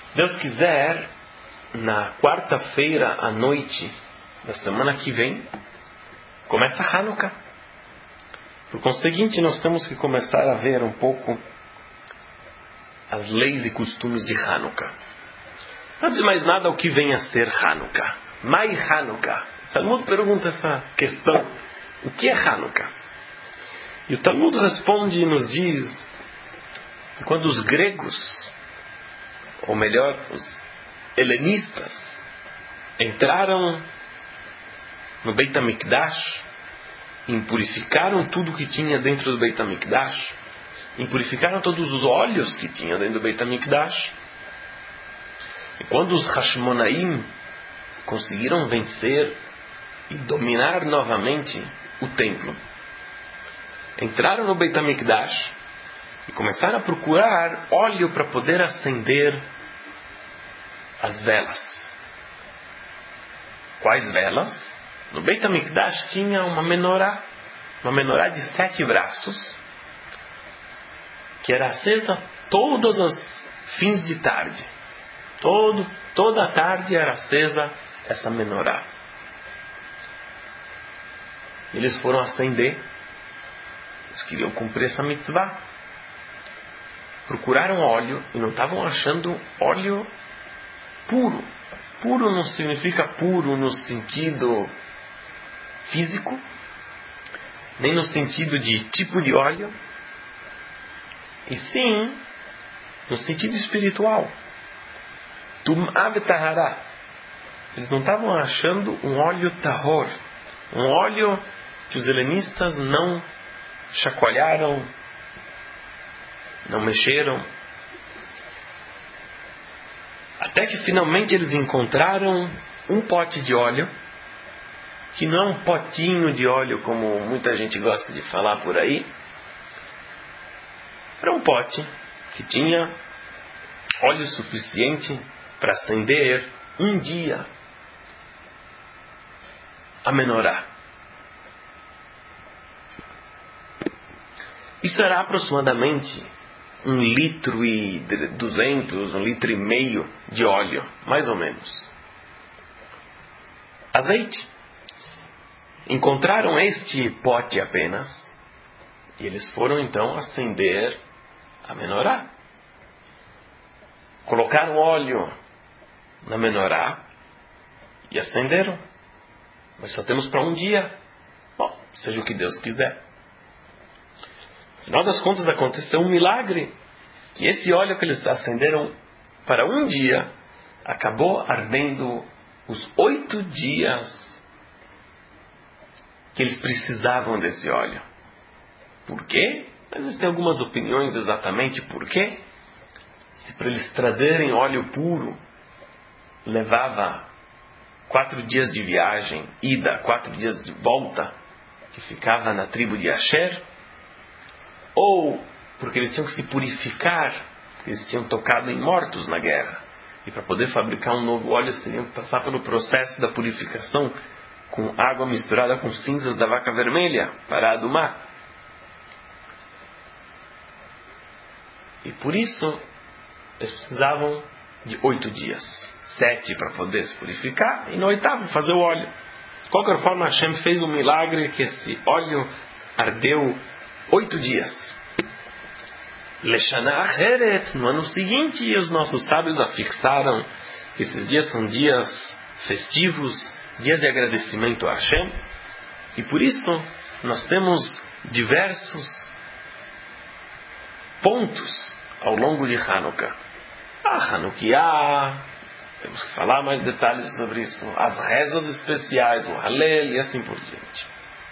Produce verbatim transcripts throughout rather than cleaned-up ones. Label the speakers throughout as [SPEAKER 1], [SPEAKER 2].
[SPEAKER 1] Se Deus quiser, na quarta-feira à noite da semana que vem, começa Hanukkah. Por conseguinte, nós temos que começar a ver um pouco as leis e costumes de Hanukkah. Antes de mais nada, o que vem a ser Hanukkah? Mai Hanukkah. O Talmud pergunta essa questão. O que é Hanukkah? E o Talmud responde e nos diz que quando os gregos, ou melhor, os helenistas, entraram no Beit HaMikdash, impurificaram tudo que tinha dentro do Beit HaMikdash, impurificaram todos os óleos que tinha dentro do Beit HaMikdash, e quando os Hashmonaim conseguiram vencer e dominar novamente o templo, entraram no Beit HaMikdash e começaram a procurar óleo para poder acender as velas. Quais velas? No Beit HaMikdash tinha uma menorá, uma menorá de sete braços, que era acesa todos os fins de tarde. Todo, toda a tarde era acesa essa menorá. Eles foram acender, eles queriam cumprir essa mitzvah. Procuraram óleo e não estavam achando óleo puro. Puro não significa puro no sentido físico, nem no sentido de tipo de óleo, e sim no sentido espiritual. Tum'ah v'tahará. Eles não estavam achando um óleo tahor, um óleo que os helenistas não chacoalharam, não mexeram, até que finalmente eles encontraram um pote de óleo, que não é um potinho de óleo como muita gente gosta de falar por aí. Era um pote que tinha óleo suficiente para acender um dia a menorá. Isso era aproximadamente um litro e duzentos, um litro e meio de óleo, mais ou menos. Azeite. Encontraram este pote apenas, e eles foram então acender a menorá. Colocaram óleo na menorá e acenderam. Mas só temos para um dia. Bom, seja o que Deus quiser. Afinal das contas, aconteceu um milagre, que esse óleo que eles acenderam para um dia acabou ardendo os oito dias que eles precisavam desse óleo. Por quê? Existem algumas opiniões exatamente por quê. Se para eles trazerem óleo puro levava quatro dias de viagem, ida, quatro dias de volta, que ficava na tribo de Asher, ou porque eles tinham que se purificar, porque eles tinham tocado em mortos na guerra, e para poder fabricar um novo óleo eles teriam que passar pelo processo da purificação com água misturada com cinzas da vaca vermelha para adumar. E por isso eles precisavam de oito dias, sete para poder se purificar, e no oitavo fazer o óleo. De qualquer forma, Hashem fez um milagre que esse óleo ardeu oito dias. Leshana Acheret, no ano seguinte, os nossos sábios afixaram que esses dias são dias festivos, dias de agradecimento a Hashem, e por isso nós temos diversos pontos ao longo de Hanukkah. A Hanukkah, temos que falar mais detalhes sobre isso, as rezas especiais, o Halel e assim por diante.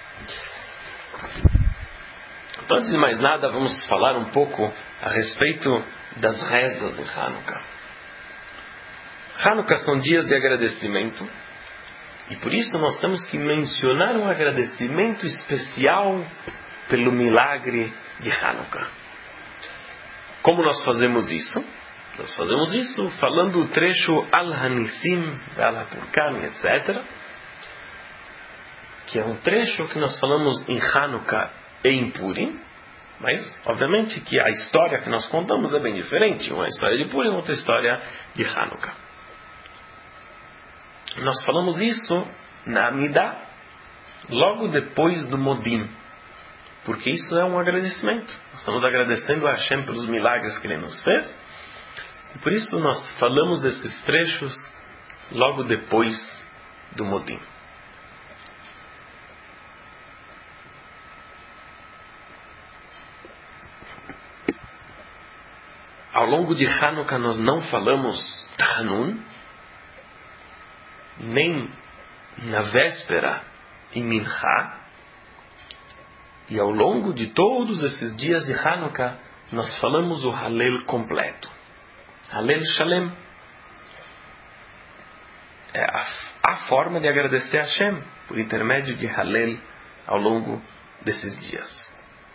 [SPEAKER 1] Então, antes de mais nada, vamos falar um pouco a respeito das rezas em Hanukkah. Hanukkah são dias de agradecimento, e por isso nós temos que mencionar um agradecimento especial pelo milagre de Hanukkah. Como nós fazemos isso? Nós fazemos isso falando o trecho Al-Hanissim, Al-Hapurkan, etcétera, que é um trecho que nós falamos em Hanukkah e em Purim, Mas, obviamente, que a história que nós contamos é bem diferente. Uma história de Purim, outra história de Hanukkah. Nós falamos isso na Amidah, logo depois do Modim. Porque isso é um agradecimento. Nós estamos agradecendo a Hashem pelos milagres que Ele nos fez. E por isso nós falamos esses trechos logo depois do Modim. Ao longo de Hanukkah nós não falamos Tanun, nem na véspera em Minchá. E ao longo de todos esses dias de Hanukkah nós falamos o Halel completo. Halel Shalem. É a, a forma de agradecer a Hashem por intermédio de Halel ao longo desses dias.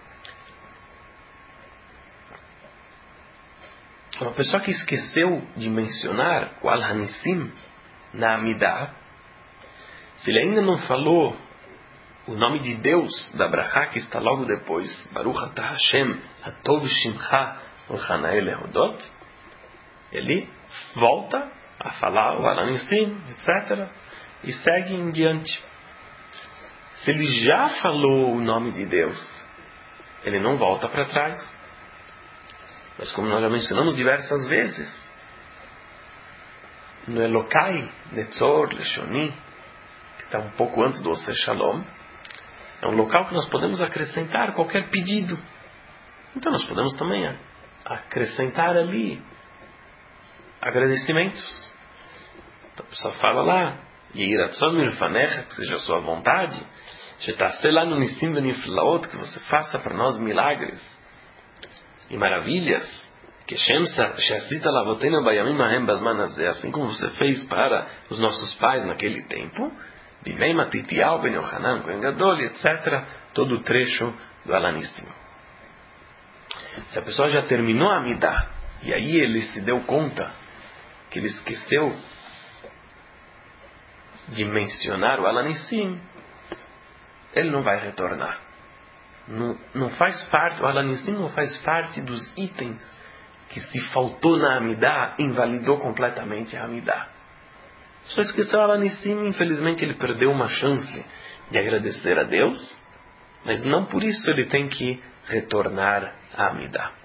[SPEAKER 1] Uma pessoa que esqueceu de mencionar o Al-Hanissim na Amidah, se ele ainda não falou o nome de Deus da Brachá que está logo depois, Baruch Atah Hashem Hatov Shimcha Ulchanael Ehodot, ele volta a falar o Al-Hanissim, etcétera, e segue em diante. Se ele já falou o nome de Deus, ele não volta para trás. Mas como nós já mencionamos diversas vezes, no Elokai Netzor Leshoni, que está um pouco antes do Oseh Shalom, é um local que nós podemos acrescentar qualquer pedido. Então nós podemos também acrescentar ali agradecimentos. Então a pessoa fala lá, Yehiratzon milfanecha, que seja a sua vontade, Shetase lá no Nissim Beniflaot, que você faça para nós milagres e maravilhas, que assim como você fez para os nossos pais naquele tempo, etcétera. Todo o trecho do Al-Hanissim. Se a pessoa já terminou a Amidah e aí ele se deu conta que ele esqueceu de mencionar o Al-Hanissim, ele não vai retornar. Não, não faz parte, o Al-Hanissim não faz parte dos itens que, se faltou na Amidah, invalidou completamente a Amidah. Só esqueceu o Al-Hanissim, infelizmente ele perdeu uma chance de agradecer a Deus, mas não por isso ele tem que retornar à Amidah.